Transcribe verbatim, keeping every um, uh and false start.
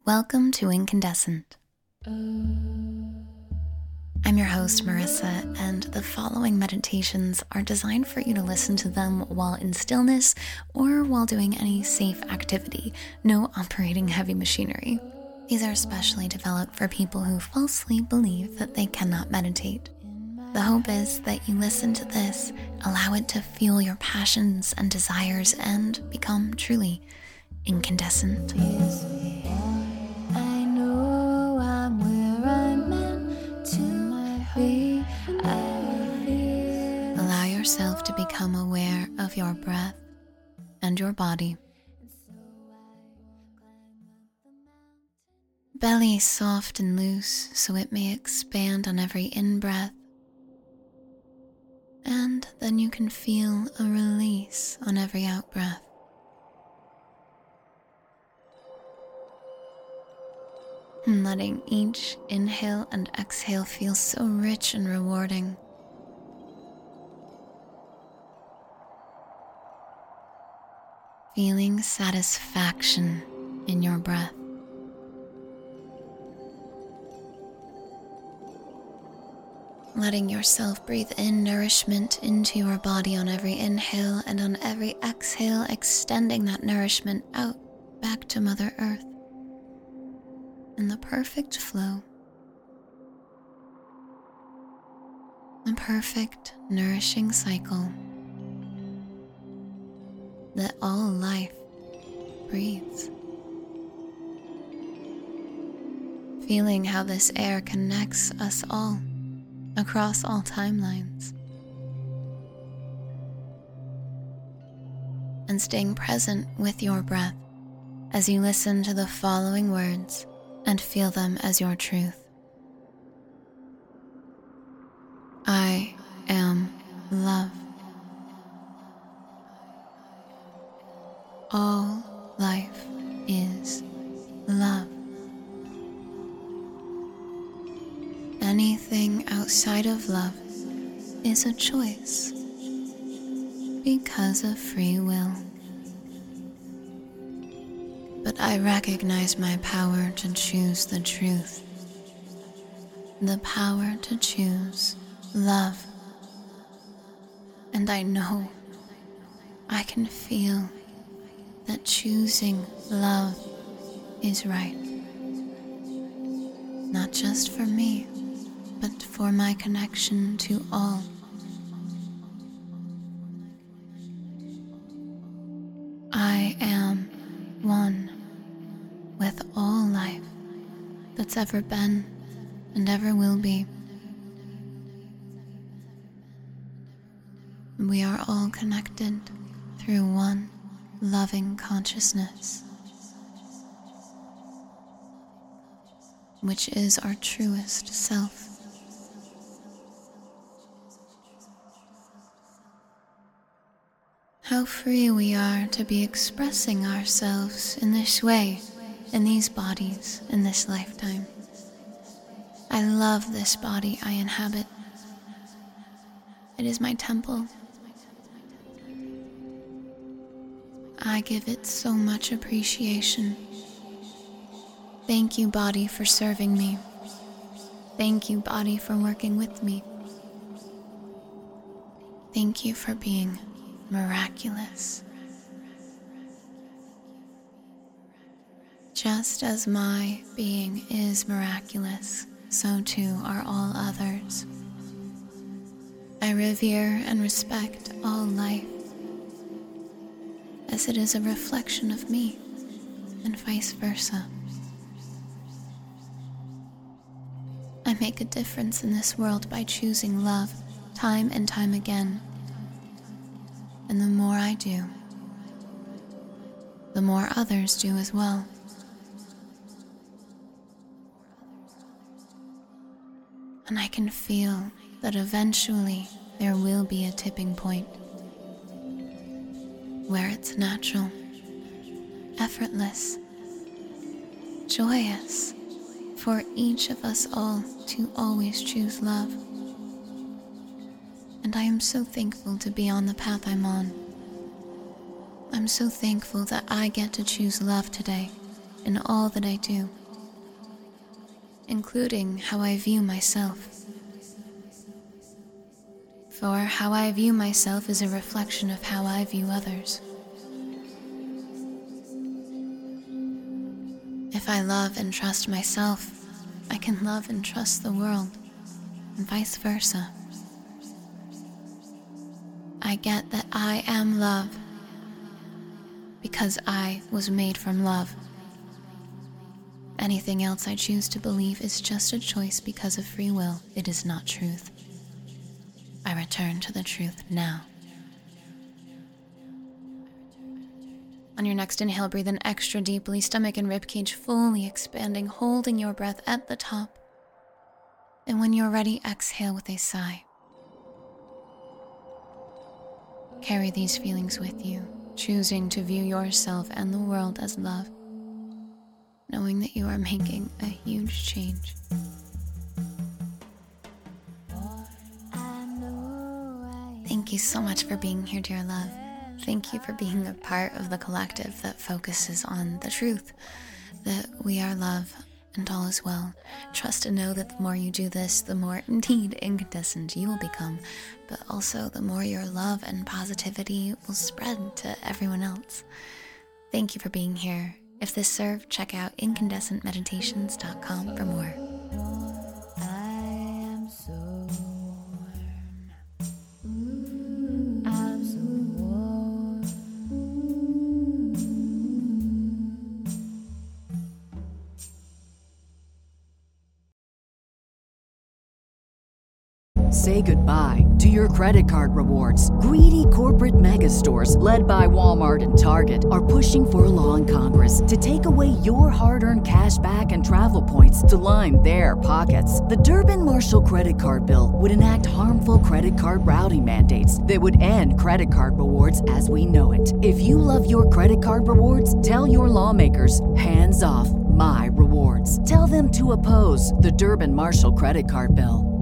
Welcome to Incandescent. I'm your host, Marissa, and the following meditations are designed for you to listen to them while in stillness or while doing any safe activity, no operating heavy machinery. These are specially developed for people who falsely believe that they cannot meditate. The hope is that you listen to this, allow it to fuel your passions and desires, and become truly incandescent. I know I'm where I'm meant to be. I Allow yourself to become aware of your breath and your body. Belly soft and loose so it may expand on every in-breath. And then you can feel a release on every out-breath. And letting each inhale and exhale feel so rich and rewarding. Feeling satisfaction in your breath. Letting yourself breathe in nourishment into your body on every inhale, and on every exhale, extending that nourishment out back to Mother Earth in the perfect flow. The perfect nourishing cycle that all life breathes. Feeling how this air connects us all across all timelines. And staying present with your breath as you listen to the following words and feel them as your truth. I am love. All life is love. Anything outside of love is a choice because of free will. But I recognize my power to choose the truth, the power to choose love. And I know, I can feel that choosing love is right. Not just for me, but for my connection to all. I am one with all life that's ever been and ever will be. We are all connected through one loving consciousness, which is our truest self. How free we are to be expressing ourselves in this way, in these bodies, in this lifetime. I love this body I inhabit. It is my temple. I give it so much appreciation. Thank you, body, for serving me. Thank you, body, for working with me. Thank you for being miraculous. Just as my being is miraculous, so too are all others. I revere and respect all life, as it is a reflection of me, and vice versa. I make a difference in this world by choosing love time and time again. And the more I do, the more others do as well. And I can feel that eventually there will be a tipping point where it's natural, effortless, joyous for each of us all to always choose love. And I am so thankful to be on the path I'm on. I'm so thankful that I get to choose love today, in all that I do, including how I view myself. For how I view myself is a reflection of how I view others. If I love and trust myself, I can love and trust the world, and vice versa. I get that I am love because I was made from love. Anything else I choose to believe is just a choice because of free will. It is not truth. I return to the truth now. On your next inhale, breathe in extra deeply, stomach and ribcage fully expanding, holding your breath at the top. And when you're ready, exhale with a sigh. Carry these feelings with you, choosing to view yourself and the world as love, knowing that you are making a huge change. Thank you so much for being here, dear love. Thank you for being a part of the collective that focuses on the truth, that we are love and all is well. Trust and know that the more you do this, the more indeed incandescent you will become, but also the more your love and positivity will spread to everyone else. Thank you for being here. If this served, check out incandescent meditations dot com for more. Say goodbye to your credit card rewards. Greedy corporate mega stores, led by Walmart and Target, are pushing for a law in Congress to take away your hard-earned cash back and travel points to line their pockets. The Durbin-Marshall credit card bill would enact harmful credit card routing mandates that would end credit card rewards as we know it. If you love your credit card rewards, tell your lawmakers, hands off my rewards. Tell them to oppose the Durbin-Marshall credit card bill.